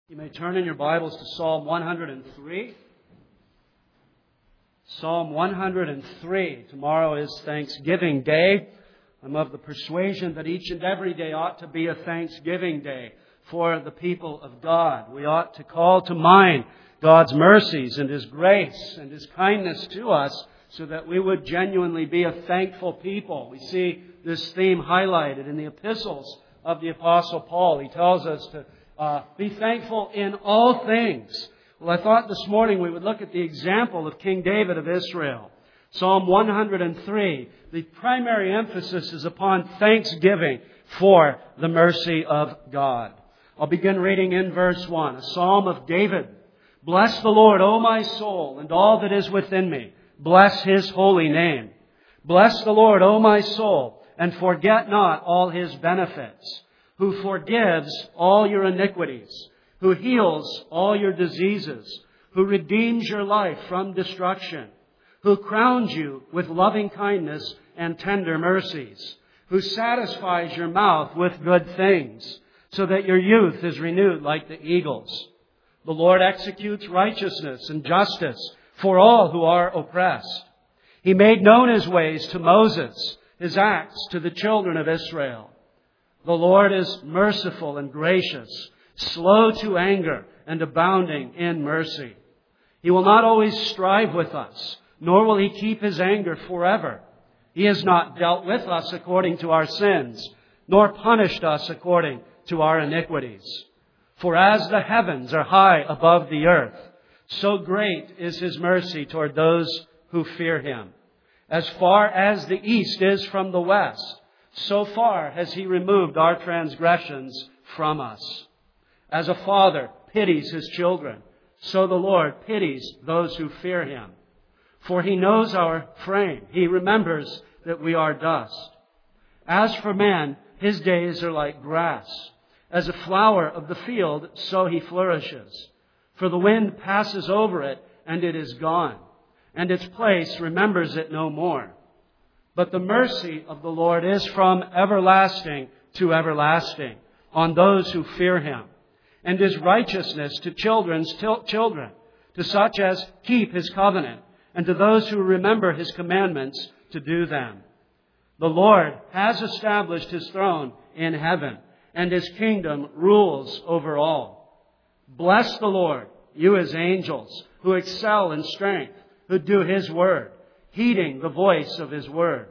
You may turn in your Bibles to Psalm 103. Psalm 103. Tomorrow is Thanksgiving Day. I'm of the persuasion that each and every day ought to be a Thanksgiving Day for the people of God. We ought to call to mind God's mercies and His grace and His kindness to us so that we would genuinely be a thankful people. We see this theme highlighted in the epistles of the Apostle Paul. He tells us to be thankful in all things. Well, I thought this morning we would look at the example of King David of Israel. Psalm 103, the primary emphasis is upon thanksgiving for the mercy of God. I'll begin reading in verse 1, a psalm of David. Bless the Lord, O my soul, and all that is within me. Bless His holy name. Bless the Lord, O my soul, and forget not all His benefits, who forgives all your iniquities, who heals all your diseases, who redeems your life from destruction, who crowns you with loving kindness and tender mercies, who satisfies your mouth with good things, so that your youth is renewed like the eagles. The Lord executes righteousness and justice for all who are oppressed. He made known His ways to Moses, His acts to the children of Israel. The Lord is merciful and gracious, slow to anger and abounding in mercy. He will not always strive with us, nor will He keep His anger forever. He has not dealt with us according to our sins, nor punished us according to our iniquities. For as the heavens are high above the earth, so great is His mercy toward those who fear Him. As far as the east is from the west, so far has He removed our transgressions from us. As a father pities his children, so the Lord pities those who fear Him. For He knows our frame. He remembers that we are dust. As for man, his days are like grass. As a flower of the field, so he flourishes. For the wind passes over it, and it is gone, and its place remembers it no more. But the mercy of the Lord is from everlasting to everlasting on those who fear Him, and His righteousness to children's children, to such as keep His covenant, and to those who remember His commandments to do them. The Lord has established His throne in heaven, and His kingdom rules over all. Bless the Lord, you His angels, who excel in strength, who do His word, heeding the voice of His word.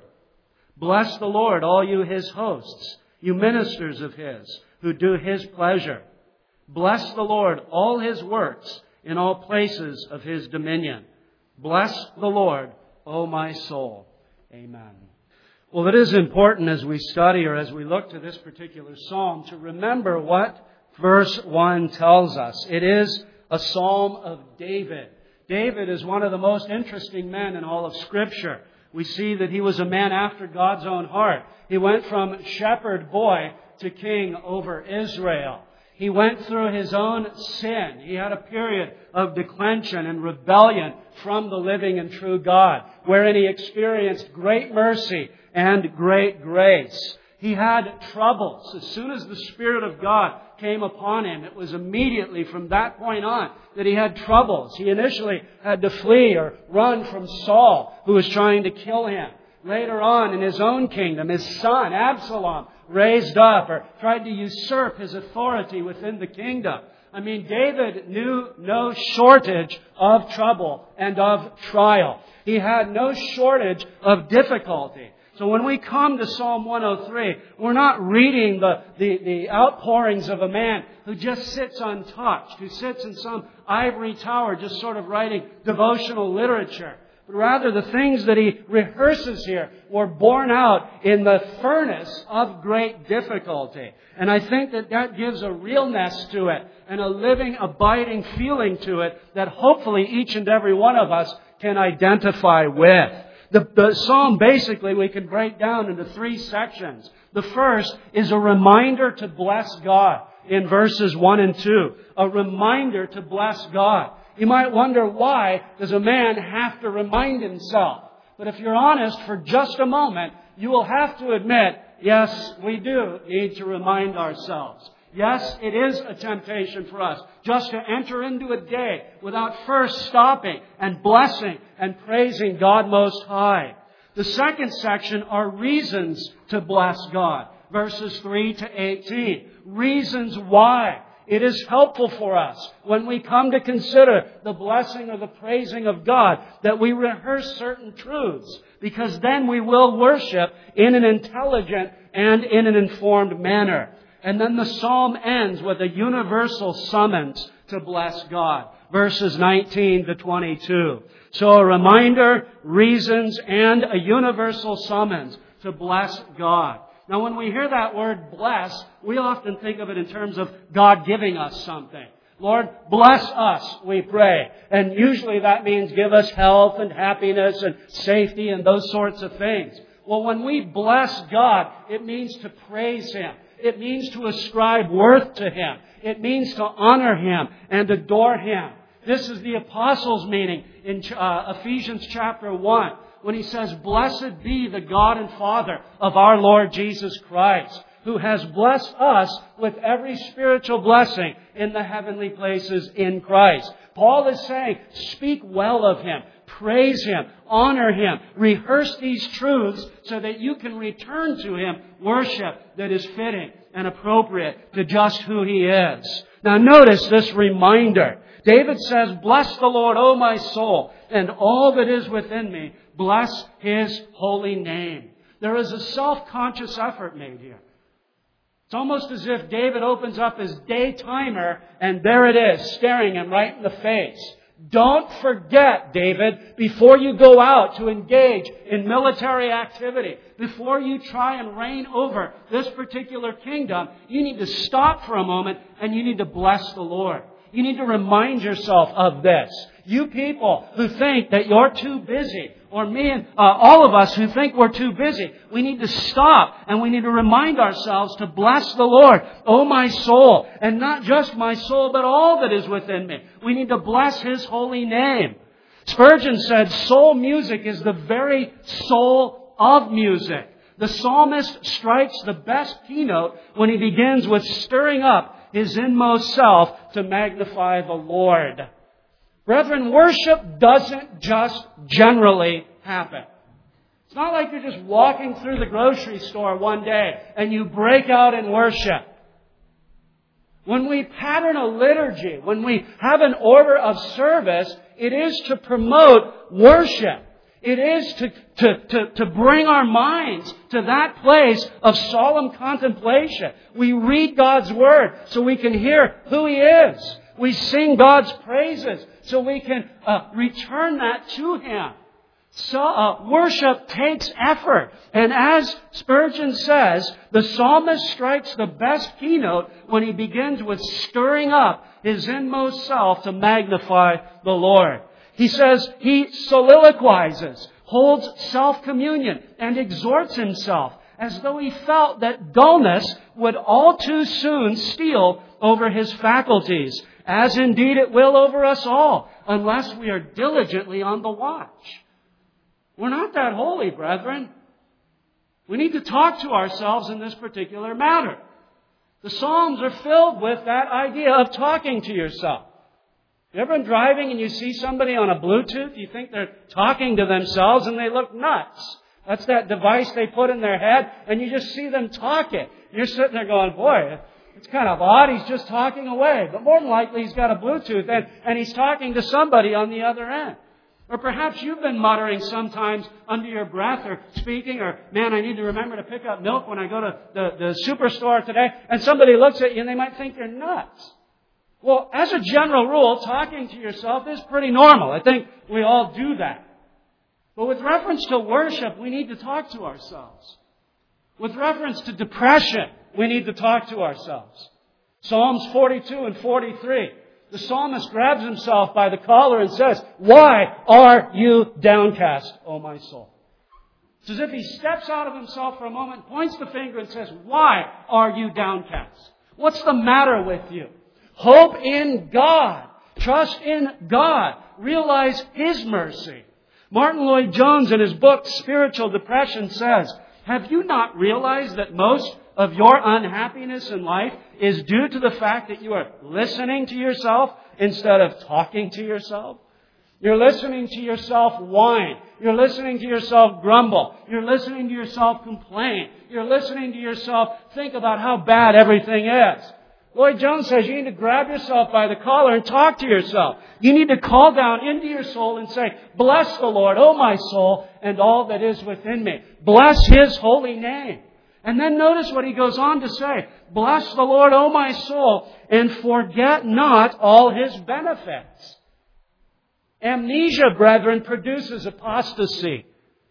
Bless the Lord, all you His hosts, you ministers of His, who do His pleasure. Bless the Lord, all His works, in all places of His dominion. Bless the Lord, O my soul. Amen. Well, it is important as we study or as we look to this particular psalm to remember what verse 1 tells us. It is a psalm of David. David is one of the most interesting men in all of Scripture. We see that he was a man after God's own heart. He went from shepherd boy to king over Israel. He went through his own sin. He had a period of declension and rebellion from the living and true God, wherein he experienced great mercy and great grace. He had troubles. As soon as the Spirit of God came upon him, it was immediately from that point on that he had troubles. He initially had to flee or run from Saul, who was trying to kill him. Later on in his own kingdom, his son Absalom raised up or tried to usurp his authority within the kingdom. I mean, David knew no shortage of trouble and of trial. He had no shortage of difficulty. So when we come to Psalm 103, we're not reading the outpourings of a man who just sits untouched, who sits in some ivory tower just sort of writing devotional literature. But rather the things that he rehearses here were borne out in the furnace of great difficulty. And I think that gives a realness to it and a living, abiding feeling to it that hopefully each and every one of us can identify with. The psalm basically we can break down into three sections. The first is a reminder to bless God in verses 1 and 2. A reminder to bless God. You might wonder, why does a man have to remind himself? But if you're honest for just a moment, you will have to admit, yes, we do need to remind ourselves. Yes, it is a temptation for us just to enter into a day without first stopping and blessing and praising God Most High. The second section are reasons to bless God. Verses 3 to 18. Reasons why. It is helpful for us when we come to consider the blessing or the praising of God that we rehearse certain truths, because then we will worship in an intelligent and in an informed manner. And then the psalm ends with a universal summons to bless God. Verses 19 to 22. So a reminder, reasons, and a universal summons to bless God. Now when we hear that word bless, we often think of it in terms of God giving us something. Lord, bless us, we pray. And usually that means give us health and happiness and safety and those sorts of things. Well, when we bless God, it means to praise Him. It means to ascribe worth to Him. It means to honor Him and adore Him. This is the Apostles' meaning in Ephesians chapter 1. When he says, "Blessed be the God and Father of our Lord Jesus Christ, who has blessed us with every spiritual blessing in the heavenly places in Christ." Paul is saying, speak well of Him, praise Him, honor Him, rehearse these truths so that you can return to Him worship that is fitting and appropriate to just who He is. Now notice this reminder. David says, "Bless the Lord, O my soul, and all that is within me. Bless His holy name." There is a self-conscious effort made here. It's almost as if David opens up his day timer and there it is, staring him right in the face. Don't forget, David, before you go out to engage in military activity, before you try and reign over this particular kingdom, you need to stop for a moment and you need to bless the Lord. You need to remind yourself of this. You people who think that you're too busy, or me and all of us who think we're too busy, we need to stop and we need to remind ourselves to bless the Lord, O my soul, and not just my soul, but all that is within me. We need to bless His holy name. Spurgeon said, soul music is the very soul of music. The psalmist strikes the best keynote when he begins with stirring up his inmost self to magnify the Lord. Brethren, worship doesn't just generally happen. It's not like you're just walking through the grocery store one day and you break out in worship. When we pattern a liturgy, when we have an order of service, it is to promote worship. It is to bring our minds to that place of solemn contemplation. We read God's Word so we can hear who He is. We sing God's praises so we can return that to Him. So worship takes effort. And as Spurgeon says, the psalmist strikes the best keynote when he begins with stirring up his inmost self to magnify the Lord. He says he soliloquizes, holds self-communion, and exhorts himself as though he felt that dullness would all too soon steal over his faculties, as indeed it will over us all, unless we are diligently on the watch. We're not that holy, brethren. We need to talk to ourselves in this particular matter. The Psalms are filled with that idea of talking to yourself. You ever been driving and you see somebody on a Bluetooth? You think they're talking to themselves and they look nuts. That's that device they put in their head and you just see them talking. You're sitting there going, boy, it's kind of odd. He's just talking away. But more than likely he's got a Bluetooth and he's talking to somebody on the other end. Or perhaps you've been muttering sometimes under your breath or speaking or, man, I need to remember to pick up milk when I go to the superstore today. And somebody looks at you and they might think you're nuts. Well, as a general rule, talking to yourself is pretty normal. I think we all do that. But with reference to worship, we need to talk to ourselves. With reference to depression, we need to talk to ourselves. Psalms 42 and 43. The psalmist grabs himself by the collar and says, "Why are you downcast, O my soul?" It's as if he steps out of himself for a moment, points the finger and says, "Why are you downcast? What's the matter with you? Hope in God. Trust in God. Realize His mercy." Martin Lloyd-Jones in his book, Spiritual Depression, says, "Have you not realized that most of your unhappiness in life is due to the fact that you are listening to yourself instead of talking to yourself? You're listening to yourself whine. You're listening to yourself grumble. You're listening to yourself complain. You're listening to yourself think about how bad everything is. Lloyd Jones says you need to grab yourself by the collar and talk to yourself. You need to call down into your soul and say, "Bless the Lord, O my soul, and all that is within me." Bless His holy name. And then notice what he goes on to say. "Bless the Lord, O my soul, and forget not all His benefits." Amnesia, brethren, produces apostasy.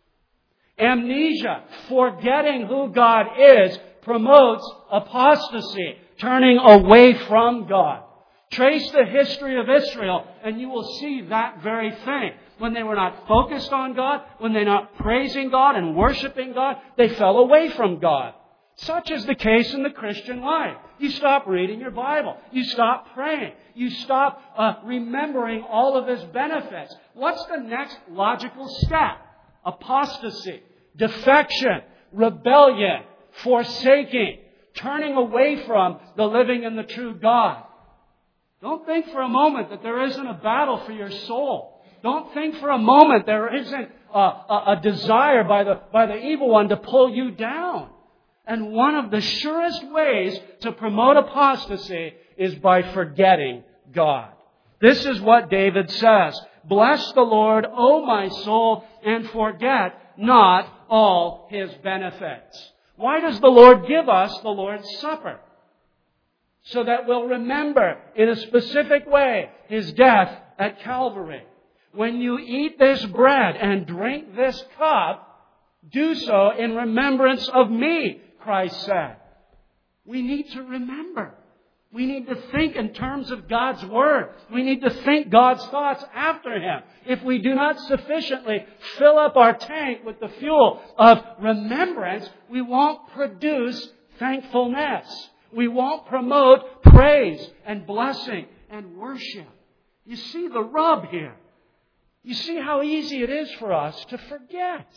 Amnesia, forgetting who God is, promotes apostasy, turning away from God. Trace the history of Israel and you will see that very thing. When they were not focused on God, when they were not praising God and worshiping God, they fell away from God. Such is the case in the Christian life. You stop reading your Bible. You stop praying. You stop remembering all of His benefits. What's the next logical step? Apostasy, defection, rebellion, forsaking, turning away from the living and the true God. Don't think for a moment that there isn't a battle for your soul. Don't think for a moment there isn't a desire by the evil one to pull you down. And one of the surest ways to promote apostasy is by forgetting God. This is what David says. "Bless the Lord, O my soul, and forget not all His benefits." Why does the Lord give us the Lord's Supper? So that we'll remember in a specific way His death at Calvary. When you eat this bread and drink this cup, do so in remembrance of me, Christ said. We need to remember. We need to think in terms of God's Word. We need to think God's thoughts after Him. If we do not sufficiently fill up our tank with the fuel of remembrance, we won't produce thankfulness. We won't promote praise and blessing and worship. You see the rub here. You see how easy it is for us to forget.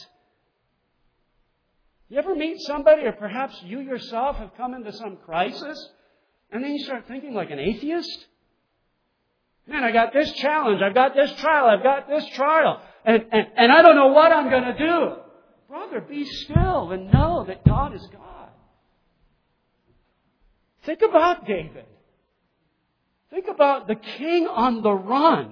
You ever meet somebody, or perhaps you yourself have come into some crisis, and then you start thinking like an atheist? Man, I got this challenge, I've got this trial, I've got this trial, and I don't know what I'm going to do. Brother, be still and know that God is God. Think about David. Think about the king on the run.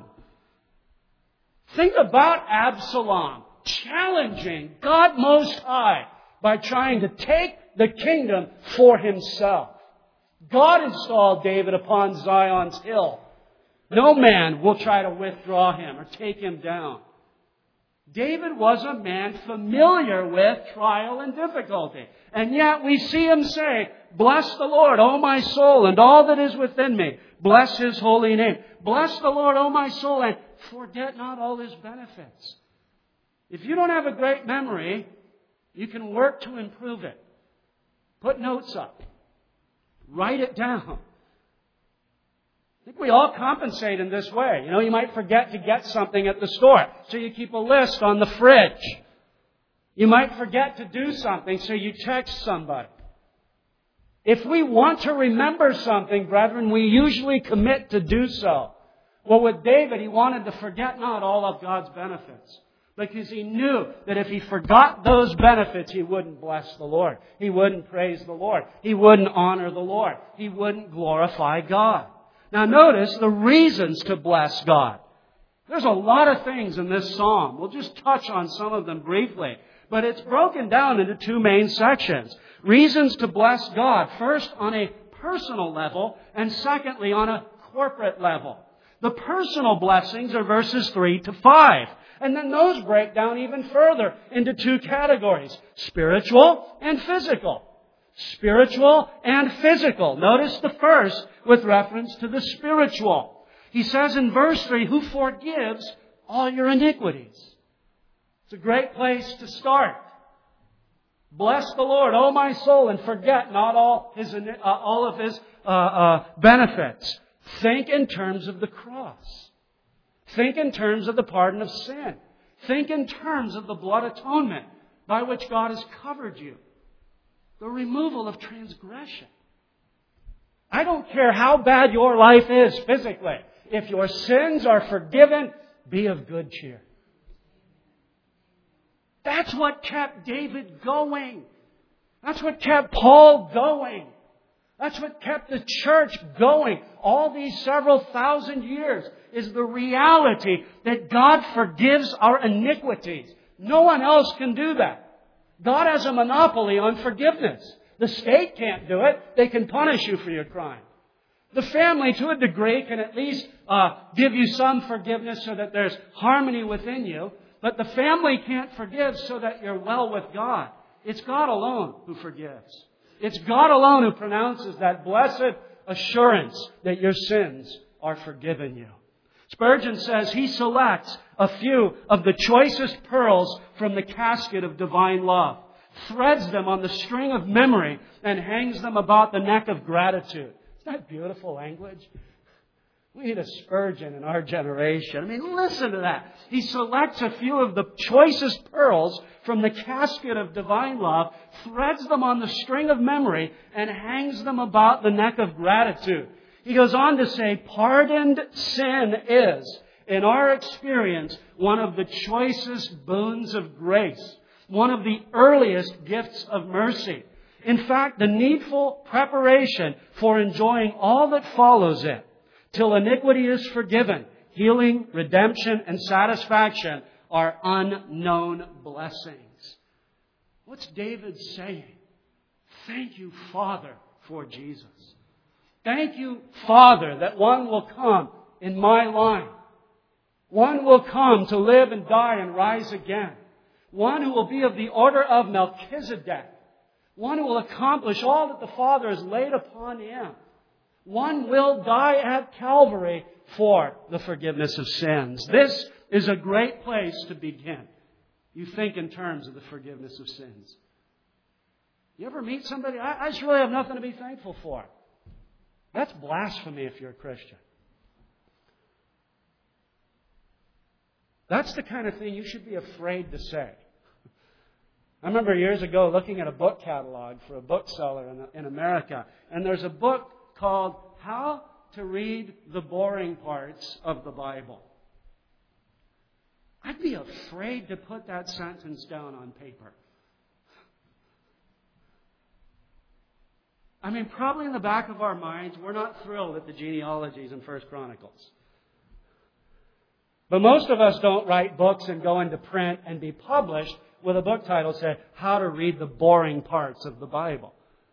Think about Absalom challenging God Most High by trying to take the kingdom for himself. God installed David upon Zion's hill. No man will try to withdraw him or take him down. David was a man familiar with trial and difficulty. And yet we see him say, "Bless the Lord, O my soul, and all that is within me. Bless His holy name. Bless the Lord, O my soul, and forget not all His benefits." If you don't have a great memory, you can work to improve it. Put notes up. Write it down. I think we all compensate in this way. You know, you might forget to get something at the store, so you keep a list on the fridge. You might forget to do something, so you text somebody. If we want to remember something, brethren, we usually commit to do so. Well, with David, he wanted to forget not all of God's benefits. Because he knew that if he forgot those benefits, he wouldn't bless the Lord. He wouldn't praise the Lord. He wouldn't honor the Lord. He wouldn't glorify God. Now notice the reasons to bless God. There's a lot of things in this psalm. We'll just touch on some of them briefly. But it's broken down into two main sections. Reasons to bless God. First, on a personal level, and secondly, on a corporate level. The personal blessings are verses 3 to 5. And then those break down even further into two categories. Spiritual and physical. Spiritual and physical. Notice the first with reference to the spiritual. He says in verse 3, "Who forgives all your iniquities." It's a great place to start. Bless the Lord, O my soul, and forget not all of His benefits. Think in terms of the cross. Think in terms of the pardon of sin. Think in terms of the blood atonement by which God has covered you. The removal of transgression. I don't care how bad your life is physically. If your sins are forgiven, be of good cheer. That's what kept David going. That's what kept Paul going. That's what kept the church going all these several thousand years, is the reality that God forgives our iniquities. No one else can do that. God has a monopoly on forgiveness. The state can't do it. They can punish you for your crime. The family, to a degree, can at least give you some forgiveness so that there's harmony within you. But the family can't forgive so that you're well with God. It's God alone who forgives. It's God alone who pronounces that blessed assurance that your sins are forgiven you. Spurgeon says he selects a few of the choicest pearls from the casket of divine love, threads them on the string of memory, and hangs them about the neck of gratitude. Isn't that beautiful language? We need a Spurgeon in our generation. I mean, listen to that. He selects a few of the choicest pearls from the casket of divine love, threads them on the string of memory, and hangs them about the neck of gratitude. He goes on to say, pardoned sin is, in our experience, one of the choicest boons of grace, one of the earliest gifts of mercy. In fact, the needful preparation for enjoying all that follows it, till iniquity is forgiven, healing, redemption, and satisfaction are unknown blessings. What's David saying? Thank you, Father, for Jesus. Thank you, Father, that one will come in my line. One will come to live and die and rise again. One who will be of the order of Melchizedek. One who will accomplish all that the Father has laid upon him. One will die at Calvary for the forgiveness of sins. This is a great place to begin. You think in terms of the forgiveness of sins. You ever meet somebody, I just really have nothing to be thankful for. That's blasphemy if you're a Christian. That's the kind of thing you should be afraid to say. I remember years ago looking at a book catalog for a bookseller in America, and there's a book called How to Read the Boring Parts of the Bible. I'd be afraid to put that sentence down on paper. I mean, probably in the back of our minds, we're not thrilled at the genealogies in 1 Chronicles. But most of us don't write books and go into print and be published with a book title say, How to Read the Boring Parts of the Bible.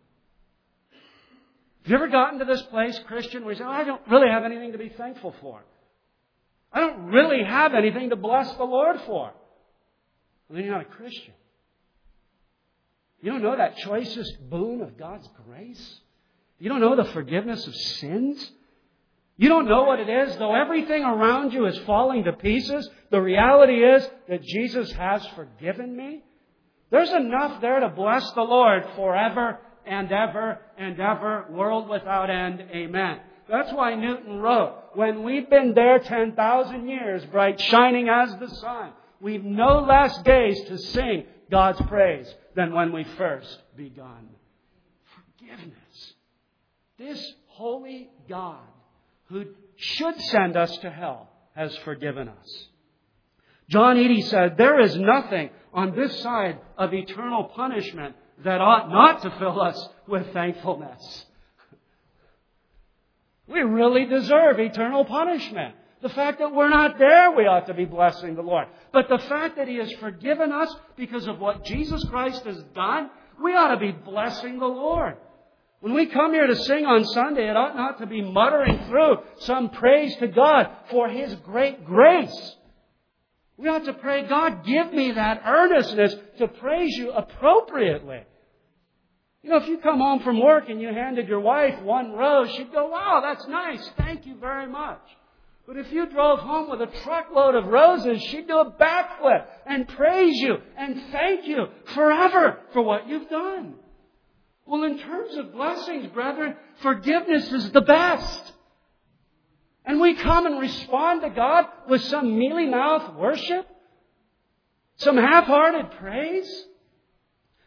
Have you ever gotten to this place, Christian, where you say, I don't really have anything to be thankful for. I don't really have anything to bless the Lord for. Well, then you're not a Christian. You don't know that choicest boon of God's grace? You don't know the forgiveness of sins? You don't know what it is? Though everything around you is falling to pieces, the reality is that Jesus has forgiven me. There's enough there to bless the Lord forever and ever and ever, world without end. Amen. That's why Newton wrote, when we've been there 10,000 years, bright shining as the sun, we've no less days to sing God's praise than when we first begun. Forgiveness. This holy God who should send us to hell has forgiven us. John Eadie said, there is nothing on this side of eternal punishment that ought not to fill us with thankfulness. We really deserve eternal punishment. The fact that we're not there, we ought to be blessing the Lord. But the fact that He has forgiven us because of what Jesus Christ has done, we ought to be blessing the Lord. When we come here to sing on Sunday, it ought not to be muttering through some praise to God for His great grace. We ought to pray, God, give me that earnestness to praise You appropriately. You know, if you come home from work and you handed your wife one rose, she'd go, wow, that's nice. Thank you very much. But if you drove home with a truckload of roses, she'd do a backflip and praise you and thank you forever for what you've done. Well, in terms of blessings, brethren, forgiveness is the best. And we come and respond to God with some mealy-mouthed worship, some half-hearted praise,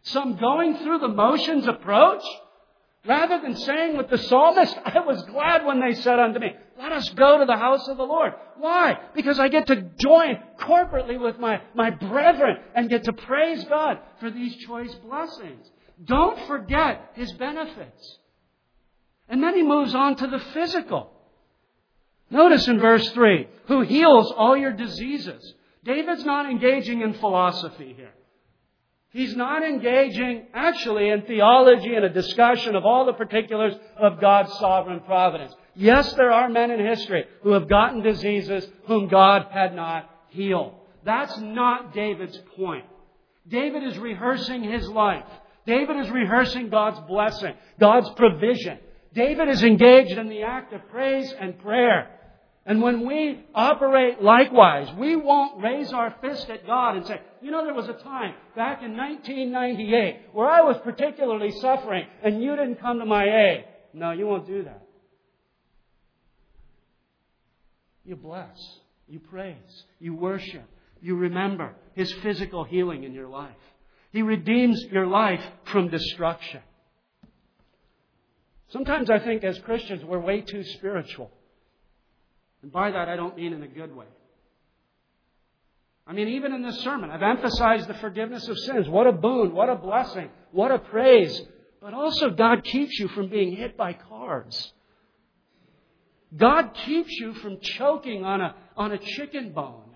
Some going through the motions approach? Rather than saying with the psalmist, I was glad when they said unto me, let us go to the house of the Lord. Why? Because I get to join corporately with my brethren and get to praise God for these choice blessings. Don't forget His benefits. And then he moves on to the physical. Notice in verse 3, who heals all your diseases. David's not engaging in philosophy here. He's not engaging actually in theology and a discussion of all the particulars of God's sovereign providence. Yes, there are men in history who have gotten diseases whom God had not healed. That's not David's point. David is rehearsing his life. David is rehearsing God's blessing, God's provision. David is engaged in the act of praise and prayer. And when we operate likewise, we won't raise our fist at God and say, you know, there was a time back in 1998 where I was particularly suffering and you didn't come to my aid. No, you won't do that. You bless. You praise. You worship. You remember His physical healing in your life. He redeems your life from destruction. Sometimes I think as Christians we're way too spiritual. And by that, I don't mean in a good way. I mean, even in this sermon, I've emphasized the forgiveness of sins. What a boon, what a blessing, what a praise. But also, God keeps you from being hit by cars. God keeps you from choking on a chicken bone.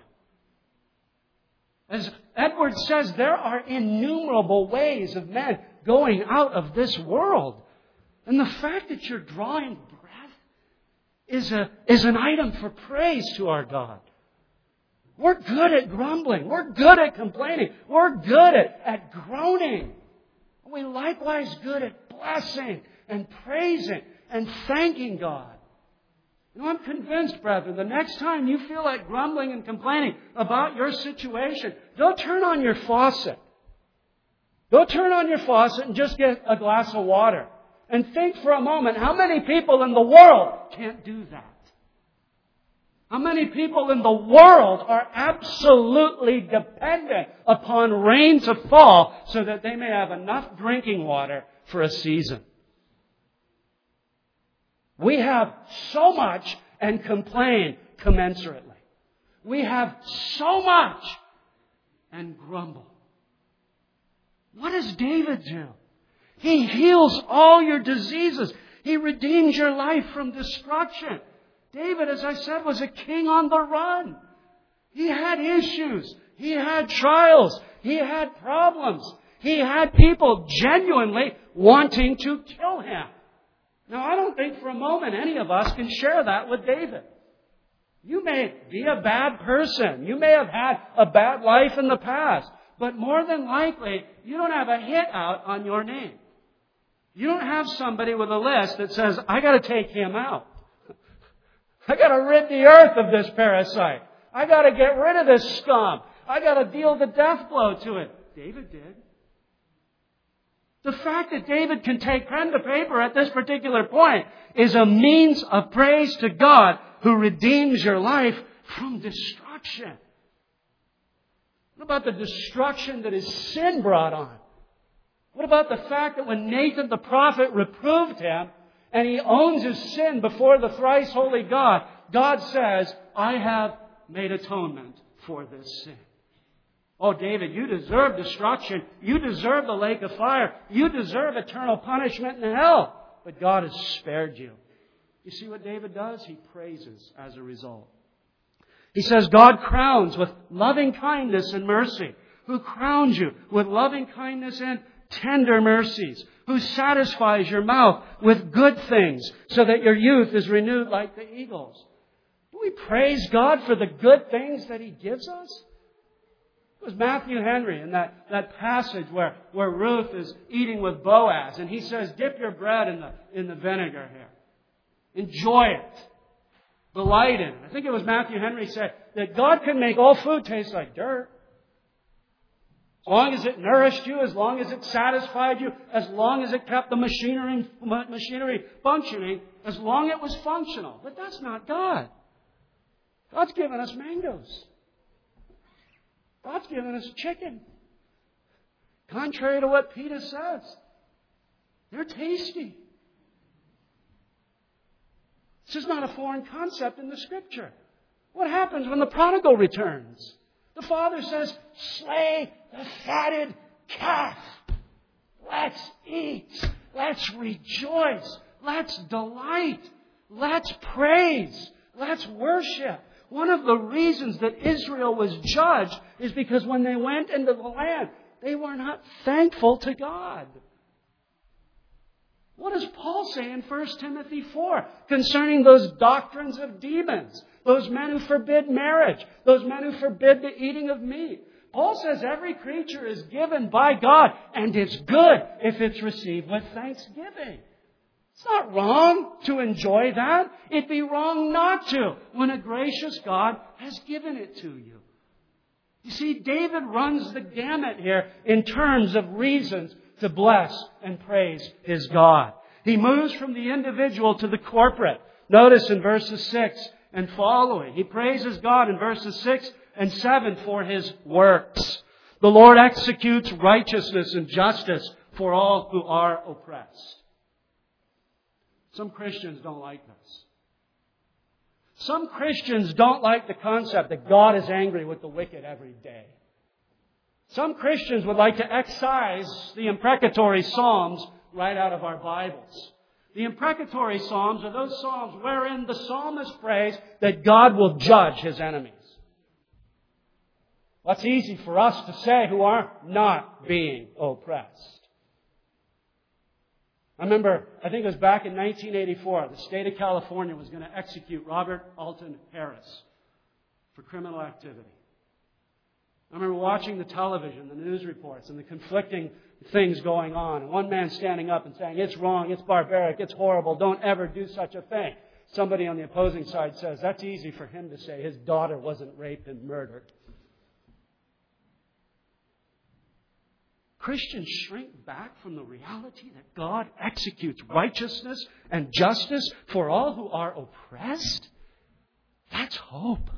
As Edward says, there are innumerable ways of men going out of this world. And the fact that you're drawing breath is an item for praise to our God. We're good at grumbling. We're good at complaining. We're good at groaning. We're likewise good at blessing and praising and thanking God. You know, I'm convinced, brethren, the next time you feel like grumbling and complaining about your situation, don't turn on your faucet. Don't turn on your faucet and just get a glass of water. And think for a moment, how many people in the world can't do that? How many people in the world are absolutely dependent upon rain to fall so that they may have enough drinking water for a season? We have so much and complain commensurately. We have so much and grumble. What does David do? He heals all your diseases. He redeems your life from destruction. David, as I said, was a king on the run. He had issues. He had trials. He had problems. He had people genuinely wanting to kill him. Now, I don't think for a moment any of us can share that with David. You may be a bad person. You may have had a bad life in the past. But more than likely, you don't have a hit out on your name. You don't have somebody with a list that says, I got to take him out. I got to rid the earth of this parasite. I got to get rid of this scum. I got to deal the death blow to it. David did. The fact that David can take pen to paper at this particular point is a means of praise to God who redeems your life from destruction. What about the destruction that his sin brought on? What about the fact that when Nathan the prophet reproved him and he owns his sin before the thrice holy God, God says, I have made atonement for this sin. Oh, David, you deserve destruction. You deserve the lake of fire. You deserve eternal punishment in hell. But God has spared you. You see what David does? He praises as a result. He says, God crowns with loving kindness and mercy. Who crowns you with loving kindness and tender mercies. Who satisfies your mouth with good things so that your youth is renewed like the eagles. Do we praise God for the good things that He gives us? It was Matthew Henry in that passage where Ruth is eating with Boaz. And he says, dip your bread in the vinegar here. Enjoy it. Delight in it. I think it was Matthew Henry said that God can make all food taste like dirt. As long as it nourished you, as long as it satisfied you, as long as it kept the machinery functioning, as long as it was functional. But that's not God. God's given us mangoes. God's given us chicken. Contrary to what Peter says, they're tasty. This is not a foreign concept in the Scripture. What happens when the prodigal returns? The father says, slay the fatted calf. Let's eat. Let's rejoice. Let's delight. Let's praise. Let's worship. One of the reasons that Israel was judged is because when they went into the land, they were not thankful to God. What does Paul say in 1 Timothy 4 concerning those doctrines of demons? Those men who forbid marriage. Those men who forbid the eating of meat. Paul says every creature is given by God and it's good if it's received with thanksgiving. It's not wrong to enjoy that. It'd be wrong not to when a gracious God has given it to you. You see, David runs the gamut here in terms of reasons to bless and praise his God. He moves from the individual to the corporate. Notice in verses 6 and following. He praises God in verses 6 and 7 for His works. The Lord executes righteousness and justice for all who are oppressed. Some Christians don't like this. Some Christians don't like the concept that God is angry with the wicked every day. Some Christians would like to excise the imprecatory Psalms right out of our Bibles. The imprecatory Psalms are those Psalms wherein the psalmist prays that God will judge his enemies. That's easy for us to say who are not being oppressed. I remember, I think it was back in 1984, the state of California was going to execute Robert Alton Harris for criminal activity. I remember watching the television, the news reports, and the conflicting things going on. And one man standing up and saying, it's wrong, it's barbaric, it's horrible, don't ever do such a thing. Somebody on the opposing side says, that's easy for him to say. His daughter wasn't raped and murdered. Christians shrink back from the reality that God executes righteousness and justice for all who are oppressed. That's hope.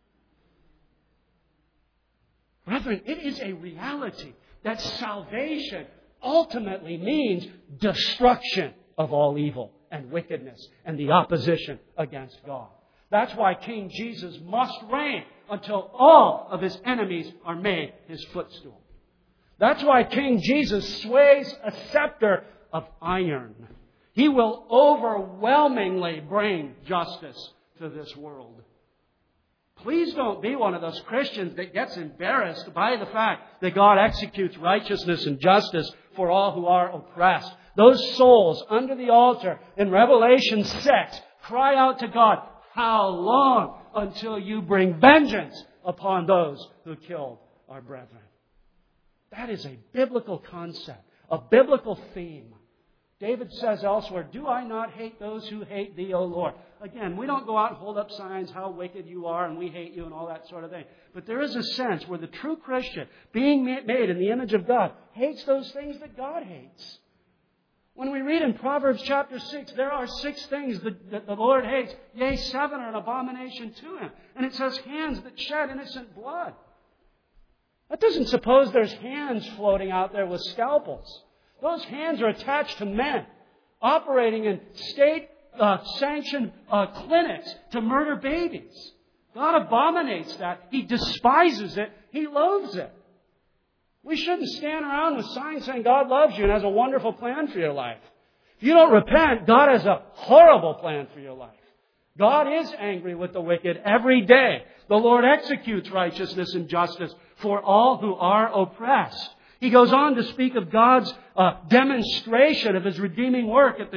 Brethren, it is a reality that salvation ultimately means destruction of all evil and wickedness and the opposition against God. That's why King Jesus must reign until all of His enemies are made His footstool. That's why King Jesus sways a scepter of iron. He will overwhelmingly bring justice to this world. Please don't be one of those Christians that gets embarrassed by the fact that God executes righteousness and justice for all who are oppressed. Those souls under the altar in Revelation 6 cry out to God, how long until you bring vengeance upon those who killed our brethren? That is a biblical concept, a biblical theme. David says elsewhere, do I not hate those who hate thee, O Lord? Again, we don't go out and hold up signs how wicked you are and we hate you and all that sort of thing. But there is a sense where the true Christian, being made in the image of God, hates those things that God hates. When we read in Proverbs chapter 6, there are 6 things that the Lord hates. Yea, 7 are an abomination to Him. And it says hands that shed innocent blood. That doesn't suppose there's hands floating out there with scalpels. Those hands are attached to men operating in state-sanctioned clinics to murder babies. God abominates that. He despises it. He loathes it. We shouldn't stand around with signs saying God loves you and has a wonderful plan for your life. If you don't repent, God has a horrible plan for your life. God is angry with the wicked every day. The Lord executes righteousness and justice for all who are oppressed. He goes on to speak of God's demonstration of His redeeming work at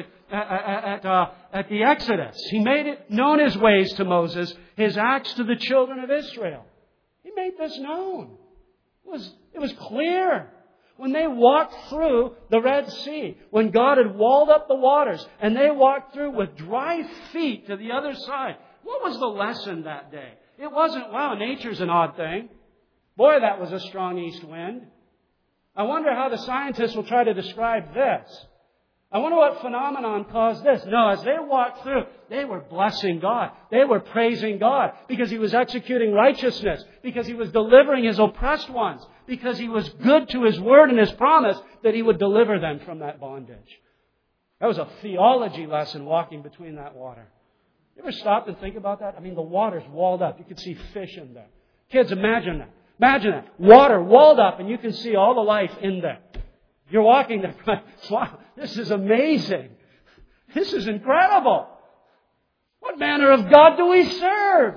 the Exodus. He made it known His ways to Moses, His acts to the children of Israel. He made this known. It was clear. When they walked through the Red Sea, when God had walled up the waters, and they walked through with dry feet to the other side, what was the lesson that day? It wasn't, wow, nature's an odd thing. Boy, that was a strong east wind. I wonder how the scientists will try to describe this. I wonder what phenomenon caused this. No, as they walked through, they were blessing God. They were praising God because He was executing righteousness, because He was delivering His oppressed ones, because He was good to His word and His promise that He would deliver them from that bondage. That was a theology lesson walking between that water. You ever stop and think about that? I mean, the water's walled up. You can see fish in there. Kids, imagine that. Imagine that. Water walled up and you can see all the life in there. You're walking there. Wow, this is amazing. This is incredible. What manner of God do we serve?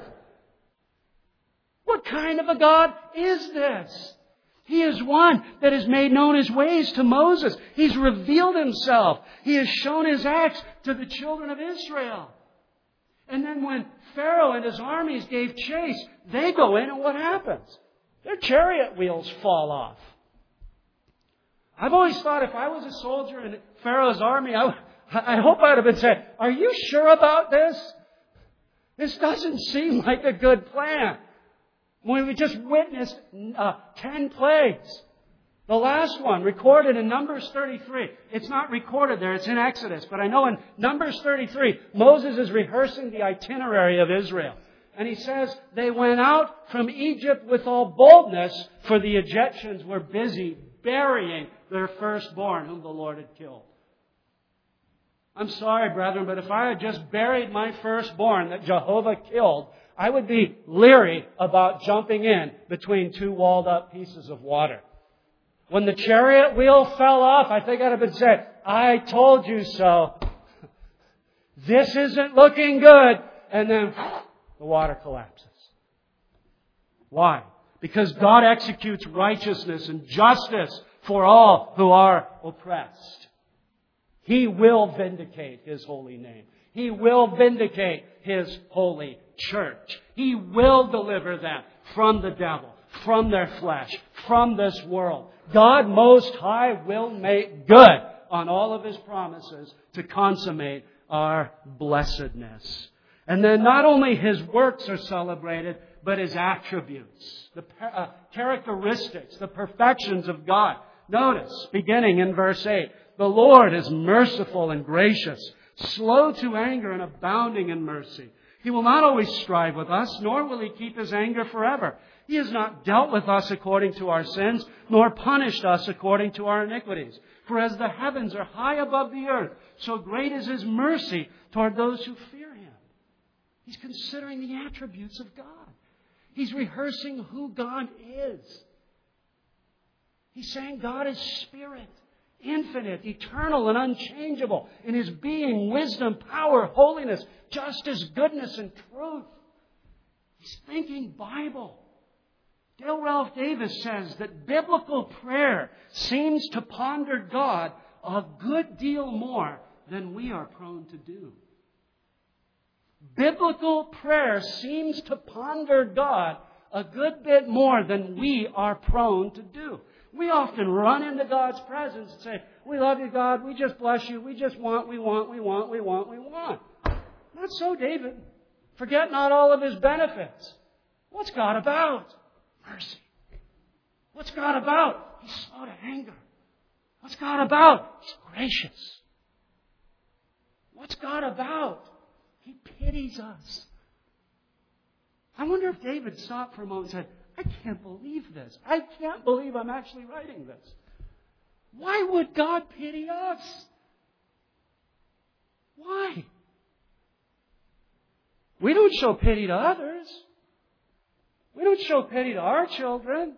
What kind of a God is this? He is one that has made known His ways to Moses. He's revealed Himself. He has shown His acts to the children of Israel. And then when Pharaoh and his armies gave chase, they go in and what happens? Their chariot wheels fall off. I've always thought if I was a soldier in Pharaoh's army, I hope I'd have been saying, are you sure about this? This doesn't seem like a good plan. We just witnessed 10 plagues. The last one, recorded in Numbers 33. It's not recorded there, it's in Exodus. But I know in Numbers 33, Moses is rehearsing the itinerary of Israel. And he says, they went out from Egypt with all boldness, for the Egyptians were busy burying their firstborn whom the Lord had killed. I'm sorry, brethren, but if I had just buried my firstborn that Jehovah killed, I would be leery about jumping in between two walled up pieces of water. When the chariot wheel fell off, I think I'd have been saying, I told you so. This isn't looking good. And then the water collapses. Why? Because God executes righteousness and justice for all who are oppressed. He will vindicate His holy name. He will vindicate His holy church. He will deliver them from the devil, from their flesh, from this world. God Most High will make good on all of His promises to consummate our blessedness. And then not only His works are celebrated, but His attributes, the characteristics, the perfections of God. Notice, beginning in verse 8, the Lord is merciful and gracious, slow to anger and abounding in mercy. He will not always strive with us, nor will He keep His anger forever. He has not dealt with us according to our sins, nor punished us according to our iniquities. For as the heavens are high above the earth, so great is His mercy toward those who fear Him. He's considering the attributes of God. He's rehearsing who God is. He's saying God is Spirit, infinite, eternal, and unchangeable in His being, wisdom, power, holiness, justice, goodness, and truth. He's thinking Bible. Dale Ralph Davis says that biblical prayer seems to ponder God a good deal more than we are prone to do. Biblical prayer seems to ponder God a good bit more than we are prone to do. We often run into God's presence and say, we love you, God, we just bless you, we just want. Not so, David. Forget not all of His benefits. What's God about? Mercy. What's God about? He's slow to anger. What's God about? He's gracious. What's God about? He pities us. I wonder if David stopped for a moment and said, I can't believe this. I can't believe I'm actually writing this. Why would God pity us? Why? We don't show pity to others. We don't show pity to our children.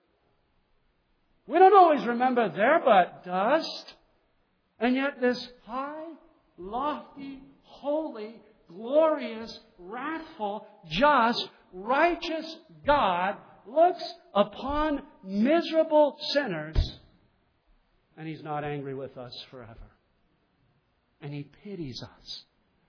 We don't always remember their butt dust. And yet this high, lofty, holy, glorious, wrathful, just, righteous God looks upon miserable sinners and He's not angry with us forever. And He pities us.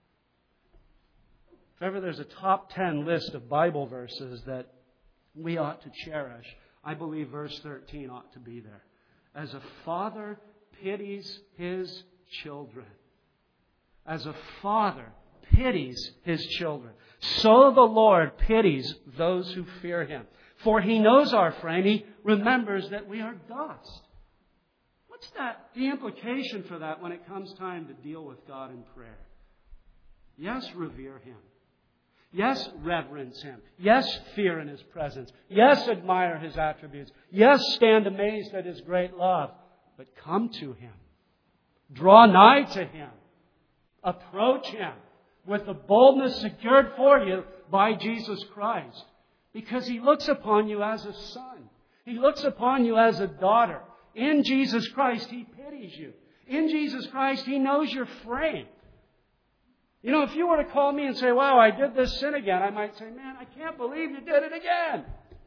If ever there's a top 10 list of Bible verses that we ought to cherish, I believe verse 13 ought to be there. As a father pities his children. As a father pities his children, so the Lord pities those who fear Him. For He knows our frame. He remembers that we are dust. What's the implication for that when it comes time to deal with God in prayer? Yes, revere Him. Yes, reverence Him. Yes, fear in His presence. Yes, admire His attributes. Yes, stand amazed at His great love. But come to Him. Draw nigh to Him. Approach Him with the boldness secured for you by Jesus Christ. Because He looks upon you as a son. He looks upon you as a daughter. In Jesus Christ, He pities you. In Jesus Christ, He knows your frame. You know, if you were to call me and say, wow, I did this sin again, I might say, man, I can't believe you did it again.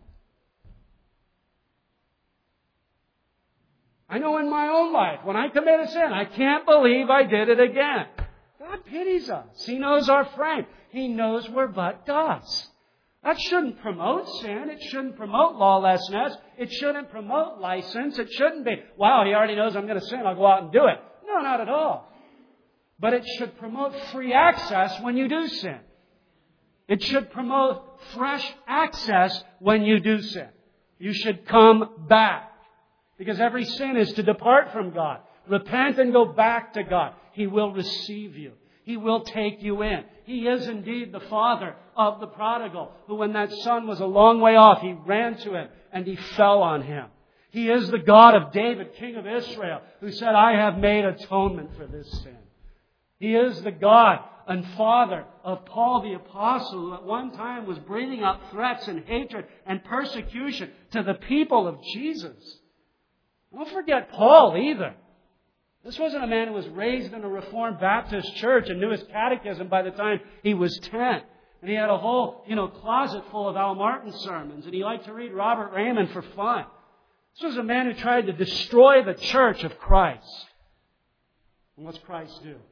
I know in my own life, when I commit a sin, I can't believe I did it again. God pities us. He knows our frame. He knows we're but dust. That shouldn't promote sin. It shouldn't promote lawlessness. It shouldn't promote license. It shouldn't be, wow, He already knows I'm going to sin. I'll go out and do it. No, not at all. But it should promote free access when you do sin. It should promote fresh access when you do sin. You should come back. Because every sin is to depart from God. Repent and go back to God. He will receive you. He will take you in. He is indeed the Father of the prodigal, who when that son was a long way off, He ran to him and He fell on him. He is the God of David, King of Israel, who said, I have made atonement for this sin. He is the God and Father of Paul the Apostle, who at one time was breathing up threats and hatred and persecution to the people of Jesus. Don't forget Paul either. This wasn't a man who was raised in a Reformed Baptist church and knew his catechism by the time he was 10. And he had a whole, closet full of Al Martin sermons. And he liked to read Robert Raymond for fun. This was a man who tried to destroy the church of Christ. And what's Christ do?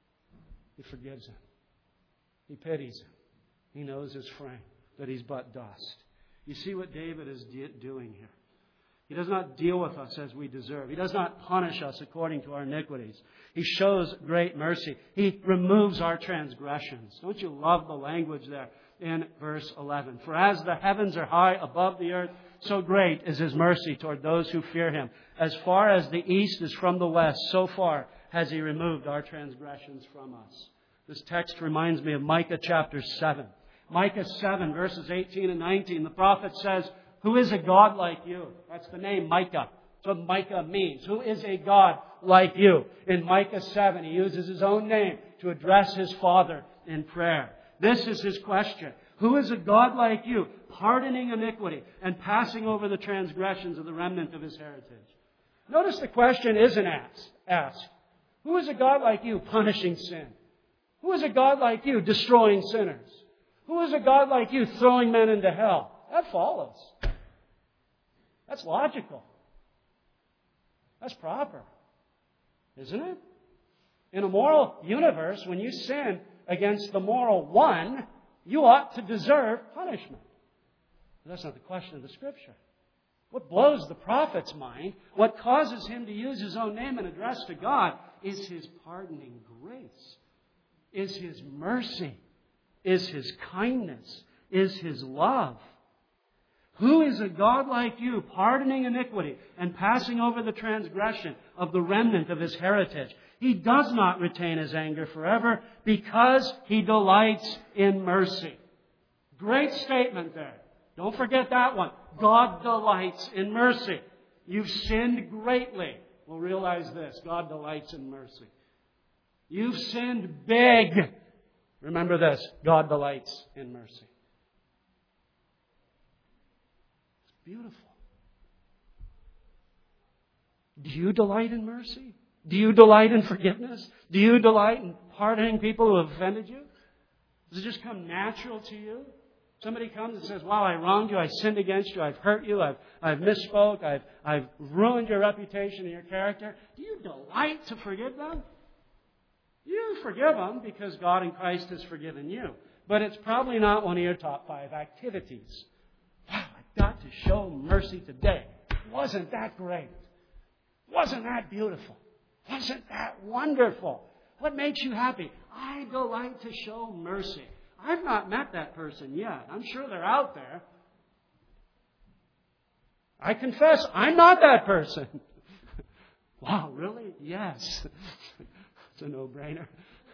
He forgives him. He pities him. He knows his frame, that he's but dust. You see what David is doing here. He does not deal with us as we deserve. He does not punish us according to our iniquities. He shows great mercy. He removes our transgressions. Don't you love the language there in verse 11? For as the heavens are high above the earth, so great is His mercy toward those who fear Him. As far as the east is from the west, so far has He removed our transgressions from us. This text reminds me of Micah chapter 7. Micah 7, verses 18 and 19. The prophet says, who is a God like you? That's the name Micah. That's what Micah means. Who is a God like you? In Micah 7, he uses his own name to address his Father in prayer. This is his question. Who is a God like you, pardoning iniquity and passing over the transgressions of the remnant of His heritage? Notice the question isn't asked. Who is a God like you, punishing sin? Who is a God like you, destroying sinners? Who is a God like you, throwing men into hell? That follows. That's logical. That's proper. Isn't it? In a moral universe, when you sin against the moral one, you ought to deserve punishment. But that's not the question of the Scripture. What blows the prophet's mind, what causes him to use his own name and address to God, is His pardoning grace, is His mercy, is His kindness, is His love. Who is a God like you, pardoning iniquity and passing over the transgression of the remnant of His heritage? He does not retain His anger forever because He delights in mercy. Great statement there. Don't forget that one. God delights in mercy. You've sinned greatly. Well, realize this. God delights in mercy. You've sinned big. Remember this. God delights in mercy. Beautiful. Do you delight in mercy? Do you delight in forgiveness? Do you delight in pardoning people who have offended you? Does it just come natural to you? Somebody comes and says, wow, I wronged you, I sinned against you, I've hurt you, I've misspoke, I've ruined your reputation and your character. Do you delight to forgive them? You forgive them because God in Christ has forgiven you. But it's probably not one of your top 5 activities. Wow, I've got to show mercy today. Wasn't that great? Wasn't that beautiful? Wasn't that wonderful? What makes you happy? I delight to show mercy. I've not met that person yet. I'm sure they're out there. I confess, I'm not that person. Wow, really? Yes. It's a no-brainer.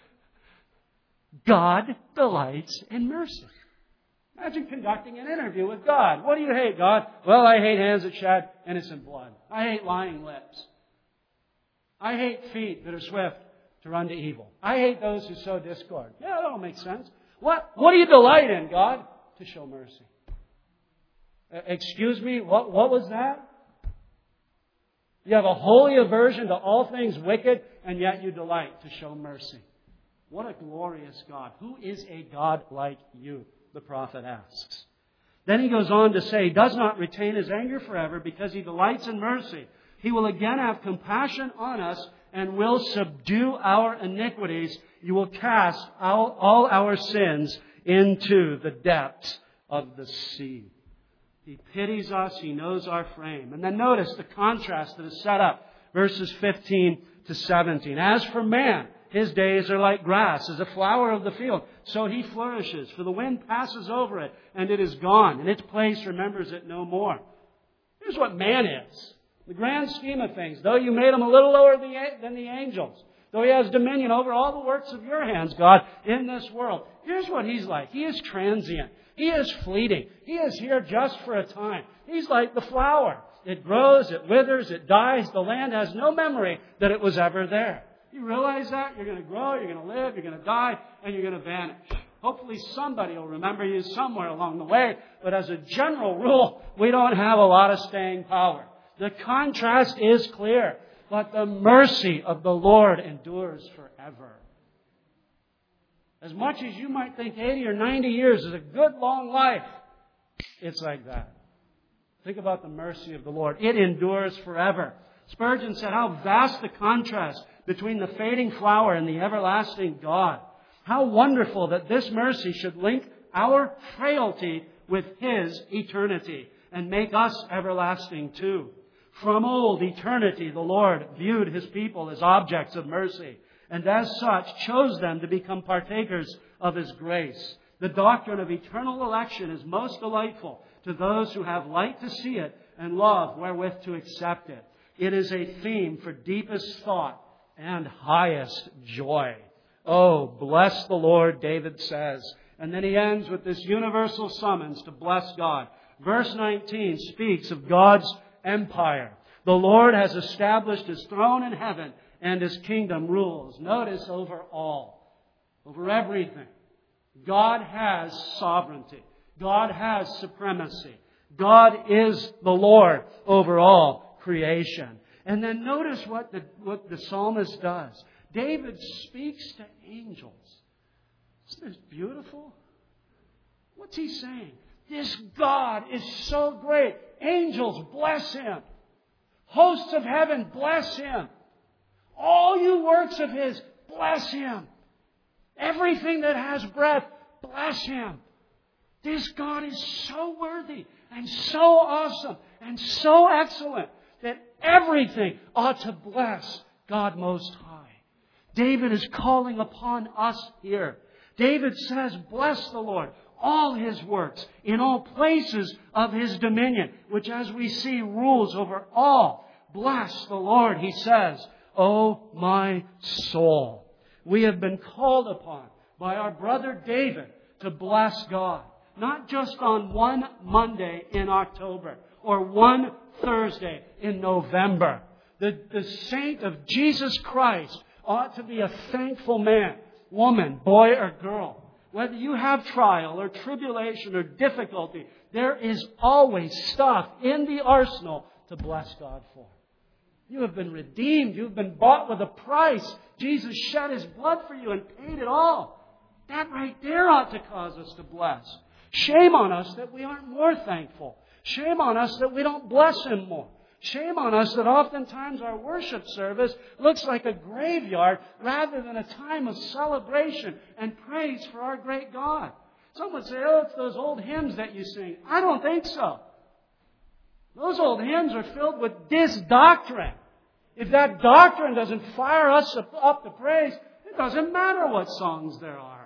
God delights in mercy. Imagine conducting an interview with God. What do you hate, God? Well, I hate hands that shed innocent blood. I hate lying lips. I hate feet that are swift to run to evil. I hate those who sow discord. Yeah, that all makes sense. What do you delight in, God? To show mercy. Excuse me, what was that? You have a holy aversion to all things wicked, and yet you delight to show mercy. What a glorious God. Who is a God like you? The prophet asks. Then he goes on to say, he does not retain his anger forever because he delights in mercy. He will again have compassion on us and will subdue our iniquities. You will cast all our sins into the depths of the sea. He pities us. He knows our frame. And then notice the contrast that is set up. Verses 15 to 17. As for man, his days are like grass, as a flower of the field. So he flourishes, for the wind passes over it, and it is gone, and its place remembers it no more. Here's what man is. The grand scheme of things, though you made him a little lower than the angels, though he has dominion over all the works of your hands, God, in this world. Here's what he's like. He is transient. He is fleeting. He is here just for a time. He's like the flower. It grows, it withers, it dies. The land has no memory that it was ever there. You realize that? You're going to grow, you're going to live, you're going to die, and you're going to vanish. Hopefully somebody will remember you somewhere along the way. But as a general rule, we don't have a lot of staying power. The contrast is clear. But the mercy of the Lord endures forever. As much as you might think 80 or 90 years is a good long life, it's like that. Think about the mercy of the Lord. It endures forever. Spurgeon said, how vast the contrast between the fading flower and the everlasting God. How wonderful that this mercy should link our frailty with His eternity and make us everlasting too. From old eternity, the Lord viewed His people as objects of mercy, and as such chose them to become partakers of His grace. The doctrine of eternal election is most delightful to those who have light to see it and love wherewith to accept it. It is a theme for deepest thought and highest joy. Oh, bless the Lord, David says. And then he ends with this universal summons to bless God. Verse 19 speaks of God's empire. The Lord has established His throne in heaven, and His kingdom rules. Notice over all, over everything. God has sovereignty. God has supremacy. God is the Lord over all creation. And then notice what the psalmist does. David speaks to angels. Isn't this beautiful? What's he saying? This God is so great. Angels, bless Him. Hosts of heaven, bless Him. All you works of His, bless Him. Everything that has breath, bless Him. This God is so worthy and so awesome and so excellent that everything ought to bless God Most High. David is calling upon us here. David says, bless the Lord, all His works, in all places of His dominion, which as we see rules over all. Bless the Lord, he says, O my soul. We have been called upon by our brother David to bless God. Not just on one Monday in October or one Thursday in November. The saint of Jesus Christ ought to be a thankful man, woman, boy or girl. Whether you have trial or tribulation or difficulty, there is always stuff in the arsenal to bless God for. You have been redeemed. You've been bought with a price. Jesus shed His blood for you and paid it all. That right there ought to cause us to bless. Shame on us that we aren't more thankful. Shame on us that we don't bless Him more. Shame on us that oftentimes our worship service looks like a graveyard rather than a time of celebration and praise for our great God. Some would say, oh, it's those old hymns that you sing. I don't think so. Those old hymns are filled with this doctrine. If that doctrine doesn't fire us up to praise, it doesn't matter what songs there are.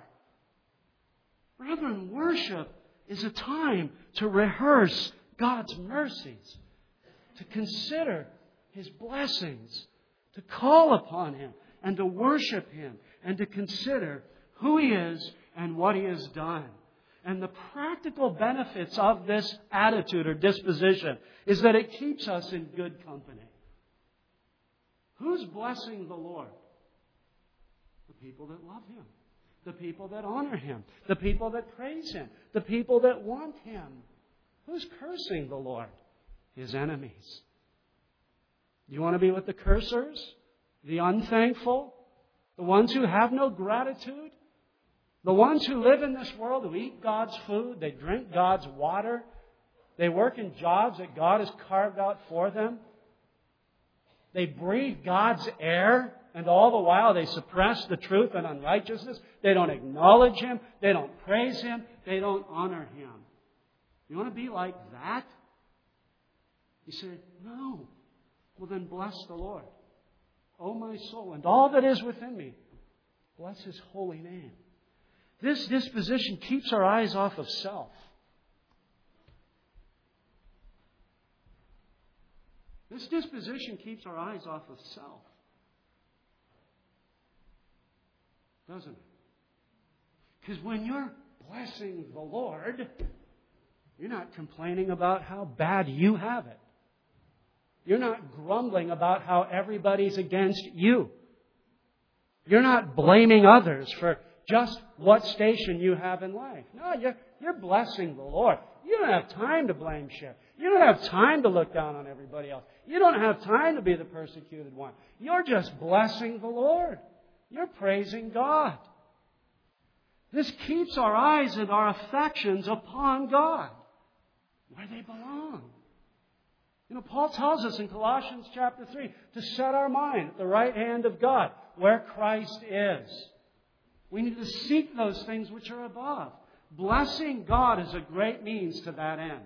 Brethren, worship is a time to rehearse God's mercies, to consider His blessings, to call upon Him and to worship Him and to consider who He is and what He has done. And the practical benefits of this attitude or disposition is that it keeps us in good company. Who's blessing the Lord? The people that love Him. The people that honor Him. The people that praise Him. The people that want Him. Who's cursing the Lord? His enemies. You want to be with the cursers? The unthankful? The ones who have no gratitude? The ones who live in this world, who eat God's food, they drink God's water, they work in jobs that God has carved out for them, they breathe God's air, and all the while they suppress the truth and unrighteousness. They don't acknowledge Him, they don't praise Him, they don't honor Him. You want to be like that? You say, no. Well then bless the Lord. O my soul, and all that is within me, bless His holy name. This disposition keeps our eyes off of self. This disposition keeps our eyes off of self. Doesn't it? Because when you're blessing the Lord, you're not complaining about how bad you have it. You're not grumbling about how everybody's against you. You're not blaming others for just what station you have in life. No, you're blessing the Lord. You don't have time to blame shit. You don't have time to look down on everybody else. You don't have time to be the persecuted one. You're just blessing the Lord. You're praising God. This keeps our eyes and our affections upon God, where they belong. Paul tells us in Colossians chapter 3 to set our mind at the right hand of God, where Christ is. We need to seek those things which are above. Blessing God is a great means to that end.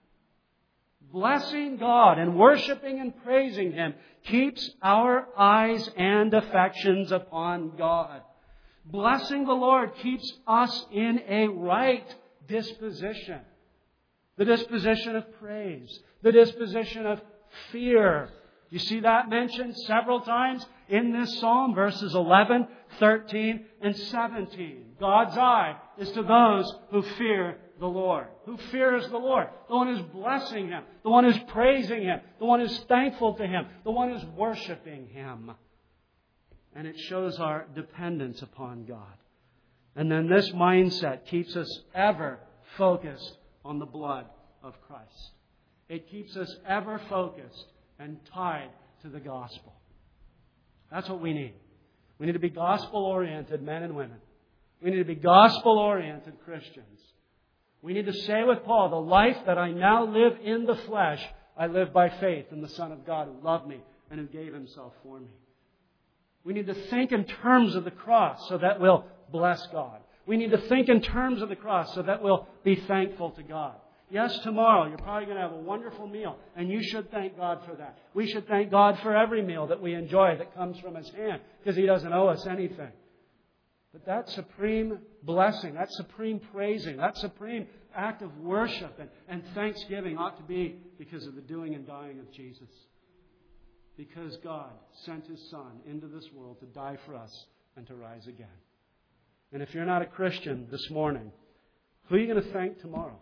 Blessing God and worshiping and praising Him keeps our eyes and affections upon God. Blessing the Lord keeps us in a right disposition. The disposition of praise. The disposition of fear. You see that mentioned several times in this psalm, verses 11, 13, and 17. God's eye is to those who fear the Lord. Who fears the Lord? The one who's blessing Him. The one who's praising Him. The one who's thankful to Him. The one who's worshiping Him. And it shows our dependence upon God. And then this mindset keeps us ever focused on the blood of Christ. It keeps us ever focused and tied to the gospel. That's what we need. We need to be gospel-oriented men and women. We need to be gospel-oriented Christians. We need to say with Paul, the life that I now live in the flesh, I live by faith in the Son of God who loved me and who gave Himself for me. We need to think in terms of the cross so that we'll bless God. We need to think in terms of the cross so that we'll be thankful to God. Yes, tomorrow you're probably going to have a wonderful meal, and you should thank God for that. We should thank God for every meal that we enjoy that comes from His hand, because He doesn't owe us anything. But that supreme blessing, that supreme praising, that supreme act of worship and thanksgiving ought to be because of the doing and dying of Jesus. Because God sent His Son into this world to die for us and to rise again. And if you're not a Christian this morning, who are you going to thank tomorrow?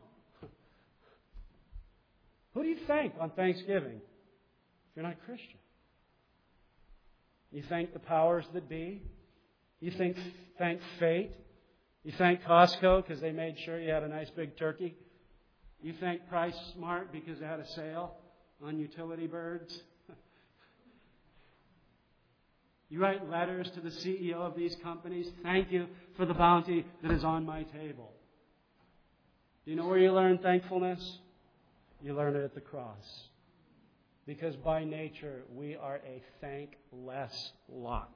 Who do you thank on Thanksgiving if you're not a Christian? You thank the powers that be? You thank fate? You thank Costco because they made sure you had a nice big turkey? You thank Price Smart because they had a sale on utility birds? You write letters to the CEO of these companies. Thank you for the bounty that is on my table. Do you know where you learn thankfulness? You learn it at the cross. Because by nature, we are a thankless lot.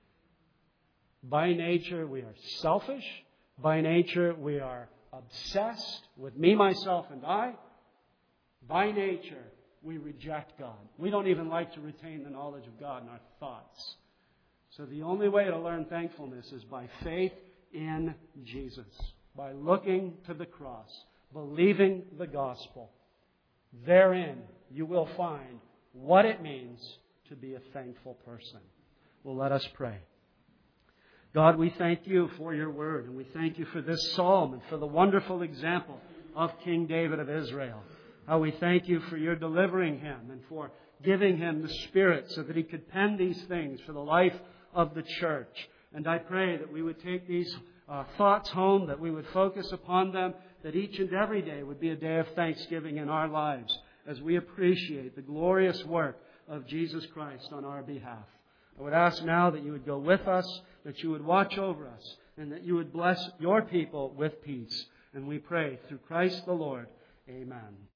By nature, we are selfish. By nature, we are obsessed with me, myself, and I. By nature, we reject God. We don't even like to retain the knowledge of God in our thoughts. So the only way to learn thankfulness is by faith in Jesus. By looking to the cross. Believing the gospel. Therein, you will find what it means to be a thankful person. Well, let us pray. God, we thank you for your word, and we thank you for this psalm and for the wonderful example of King David of Israel. How we thank you for your delivering him and for giving him the Spirit so that he could pen these things for the life of the church. And I pray that we would take these thoughts home, that we would focus upon them, that each and every day would be a day of thanksgiving in our lives as we appreciate the glorious work of Jesus Christ on our behalf. I would ask now that you would go with us, that you would watch over us, and that you would bless your people with peace. And we pray through Christ the Lord. Amen.